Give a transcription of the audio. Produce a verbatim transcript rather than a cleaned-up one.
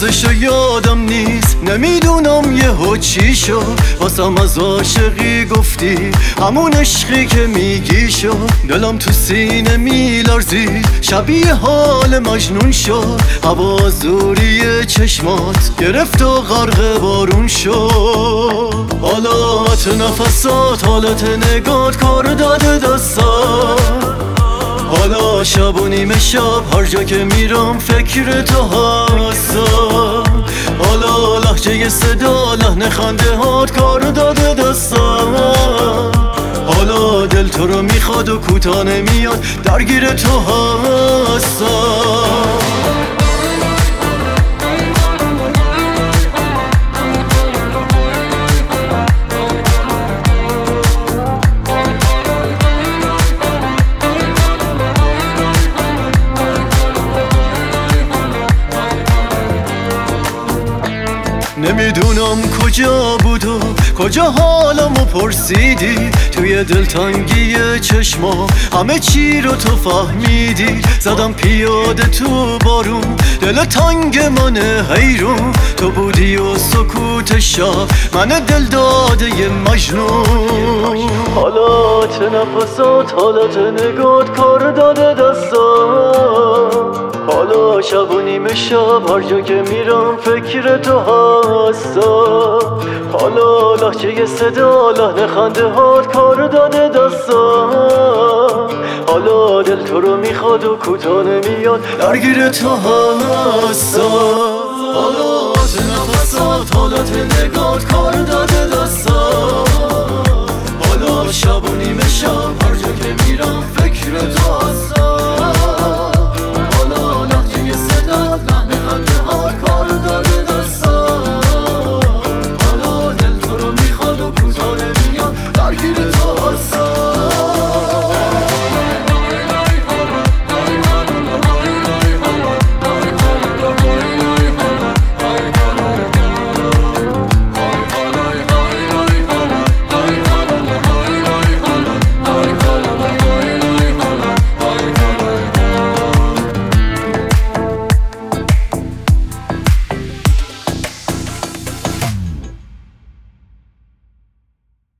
اسمشو یادم نیست، نمیدونم یهو چی شد واسم از عاشقی گفتی، همون عشقی که میگی شد. دلم تو سینه میلرزید، شبیه حال مجنون شد. هوا زوری چشمات گرفت و غرق بارون شد. حالات نفسات، حالت نگات کار داده دستات. حالا شب و نیمه شب هر جا که میرم فکر تو هستم. حالا لحجه صدا لحن خنده هات کار داده دستم. حالا دل تو رو میخواد و کوتاه نمیاد، درگیر تو هستم. نمیدونم کجا بود و کجا حالمو پرسیدی، توی دلتنگی چشما همه چی رو تو فهمیدی. زدم پیاده تو بارون، دل تنگ من حیرون. تو بودی و سکوت شب، من دل داده مجنون. حالات نفسات، حالت نگات کار داده دستم. حالا شب و نیمه شب هر جا که میرم فکر تو هستم. حالا لحجه صدا لحن خنده هات کار داده دستم. حالا دل تو رو میخواد و کوتاه نمیاد، درگیر تو هستم. حالات نفسات، حالت نگات کار داده دستم. حالا شب و نیمه شب هر جا که میرم فکر تو هستم.